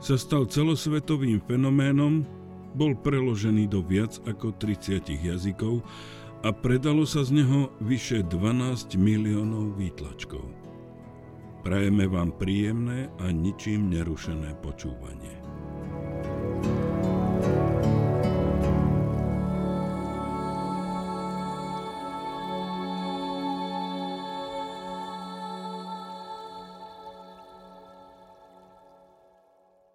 sa stal celosvetovým fenoménom, bol preložený do viac ako 30 jazykov a predalo sa z neho vyše 12 miliónov výtlačkov. Prajeme vám príjemné a ničím nerušené počúvanie.